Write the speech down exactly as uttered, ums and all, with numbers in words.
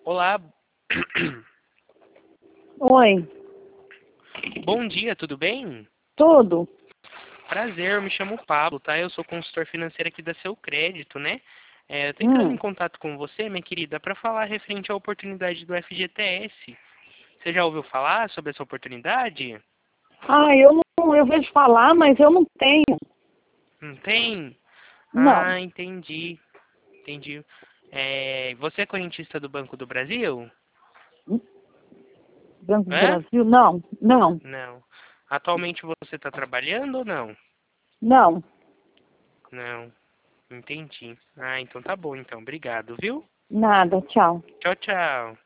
Olá, Oi, bom dia, tudo bem? tudo? Prazer, eu me chamo Pablo, tá? Eu sou consultor financeiro aqui da Seu Crédito, né? É, eu tô entrando em Hum. contato com você, minha querida, para falar referente à oportunidade do F G T S. Você já ouviu falar sobre essa oportunidade? Ah, eu não, eu vejo falar, mas eu não tenho. Não tem? Não. Ah, entendi, entendi. É, você é correntista do Banco do Brasil? Banco do É? Brasil? Não, não, Não. Atualmente você está trabalhando ou não? não. Não, entendi. Ah, então tá bom, então. Obrigado, viu? Nada, tchau. Tchau, tchau.